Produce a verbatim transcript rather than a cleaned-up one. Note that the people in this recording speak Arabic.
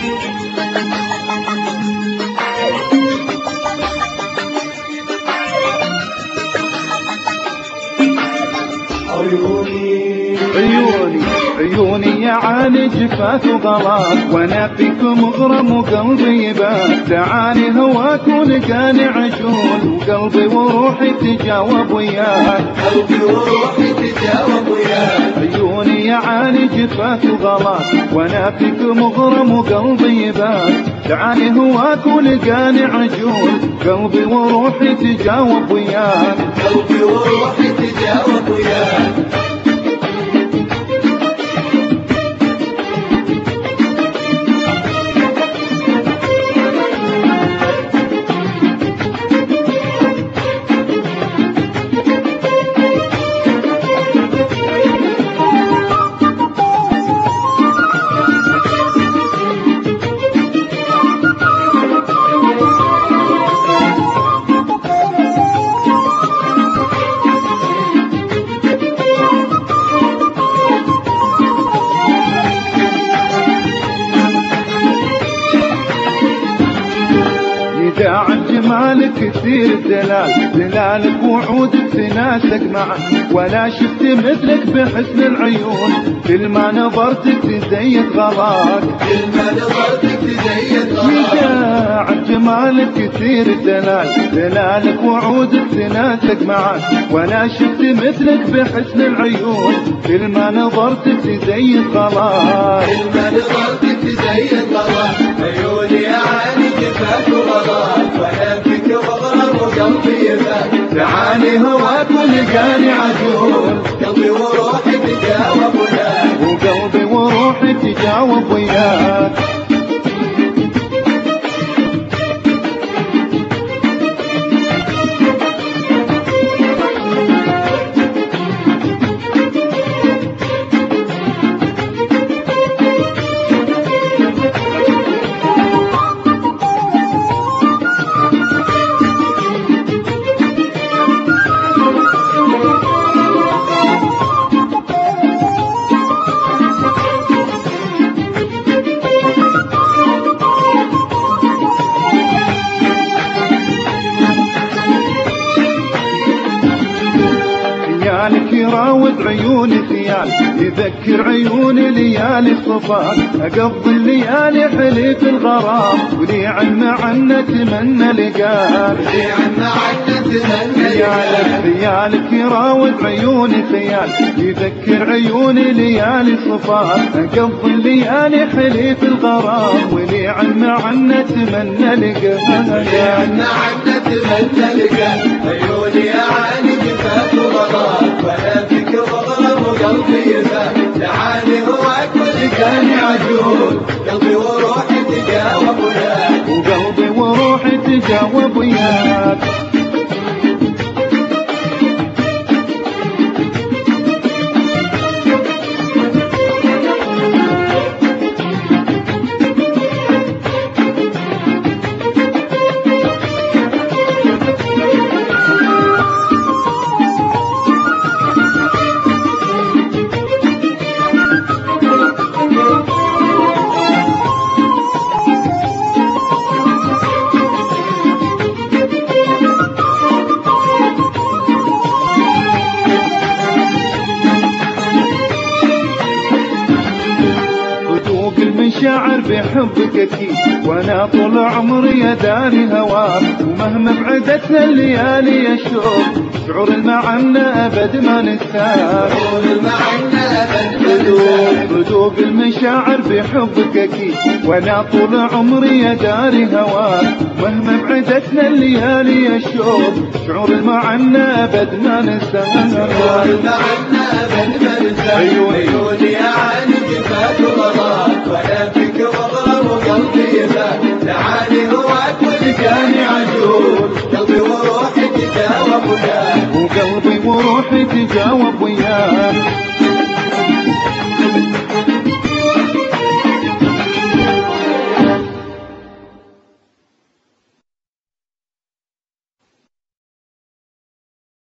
عيوني عيوني يا عالي جفاك وغلاك، وانا فيك مغرم وقلبي يبات. تعالي هواك ولقاني عجول، وقلبي وروحي تجاوب وياك. قلبي وروحي تجاوب وياك. عيوني يا عالي جفاك وغلاك، وانا فيك مغرم وقلبي يبات. تعالي هواك ولقاني عجول، قلبي وروحي تجاوب وياك. قلبي وروحي تجاوب وياك. داع جمالك كثير الدلال، دلالك وعودك تناسق معك. ولا شفت مثلك بحسن العيون، كل ما نظرتك تزيد غلاك. كل ما نظرتك تزيد غلاك. داع جمالك كثير الدلال، دلالك وعودك تناسق معك. ولا شفت مثلك بحسن العيون، كل ما نظرتك تزيد غلاك. كل ما نظرتك تزيد غلاك. عيوني يا عالي جفاك وغلاك، وانا فيك مغرم وقلبي يبات. تعالي هواك ولقاني عجول، قلبي وروحي تجاوب وياك. وقلبي وروحي تجاوب وياك. خيالك يراود عيوني خيال، يذكر عيوني ليالي الصفات. اقضي الليالي حليف الغرام، ولي عنا عنا تمنى لقاك. ولي عنا عنا تمنى لقاك. خيالك يراود عيوني خيال، يذكر عيوني ليالي الصفات. اقضي الليالي حليف الغرام، ولي عنا عنا تمنى لقاك. ولي عنا عنا تمنى لقاك. عيوني يا عالي جفاك وغلاك، وانا فيك مغرم وقلبي يبات. تعالي هواك ولقاني عجول، قلبي وروحي تجاوب وياك. وقلبي وروحي تجاوب وياك. المشاعر بحبك اكيد، وانا طول عمري يا داري هواك. ومهما بعدتنا الليالي يا شوق، شعور المعنى ابد ما ننساك. شعور المعنى ابد ما ننساك. بدوب المشاعر بحبك اكيد، وانا طول عمري يا داري هواك. مهما بعدتنا الليالي يا شوق، شعور المعنى ابد ما ننساك. شعور المعنى ابد ما ننساك. عيوني يا عالي جفاك وغلاك، وانا فيك مغرم وقلبي يبات. تعالي هواك ولقاني عجول، قلبي وروحي تجاوب وياك. وقلبي وروحي تجاوب وياك.